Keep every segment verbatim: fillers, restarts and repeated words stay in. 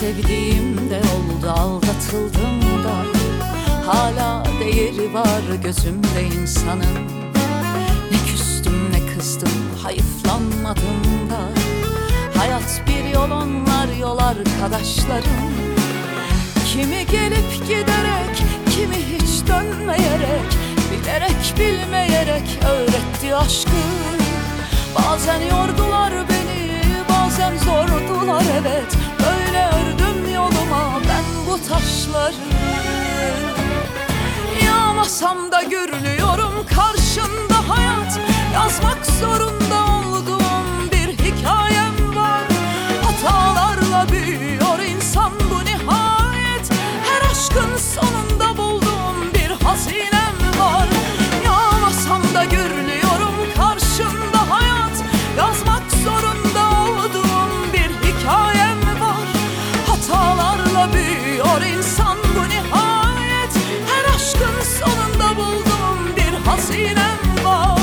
sevdiğim de oldu, aldatıldım da hala değeri var gözümde insanın. Ne küstüm ne kızdım, hayıflanmadım da hayat bir yol, onlar yol arkadaşlarım. Kimi gelip giderek, kimi hiç dönmeyerek, bilerek bilmeyerek öğretti aşkı. Bazen yordular beni, bazen zordular, evet. Böyle ördüm yoluma ben bu taşları. Yağmasam da gürlüyorum karşında hayat. Yazmak zorunda olduğum bir hikayem var. Hatalarla büyüyor insan bu nihayet. Her aşkın sonunda bulduğum bir hazinem var. Yağmasam da gürlüyorum karşında hayat. Yazmak zorunda olduğum bir hikayem var. Hatalarla büyüyor insan bu nihayet. Her aşkın sonunda bulduğum bir hazinem var.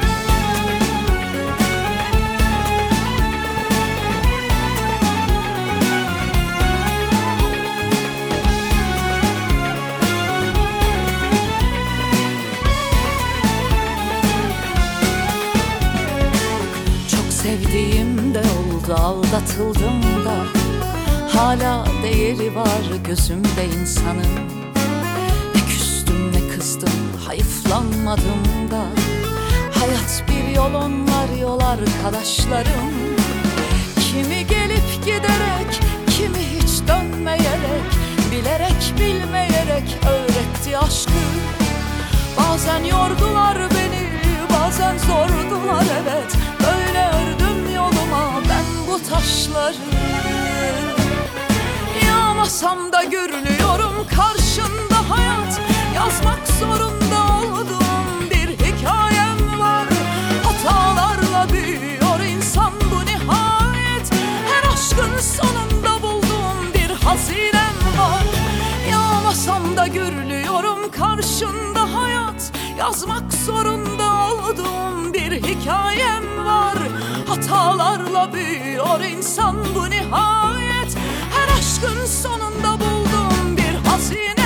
Sevdiğim de oldu, aldatıldım da hala değeri var gözümde insanın. Ne küstüm ne kızdım, hayıflanmadım da hayat bir yol, onlar yol arkadaşlarım. Kimi gelip giderek, kimi hiç dönmeyerek, bilerek bilmeyerek öğretti aşkı. Bazen yordular beni, bazen zordular, evet. Böyle ördüm yoluma ben bu taşları. Yağmasam da gürlüyorum karşında hayat. Yazmak zorunda olduğum bir hikayem var. Hatalarla büyüyor insan bu nihayet. Her aşkın sonunda bulduğum bir hazinem var. Yağmasam da gürlüyorum karşında hayat. Yazmak zorunda olduğum bir hikayem var. Hatalarla büyüyor insan bu nihayet. Her aşkın sonunda bulduğum bir hazine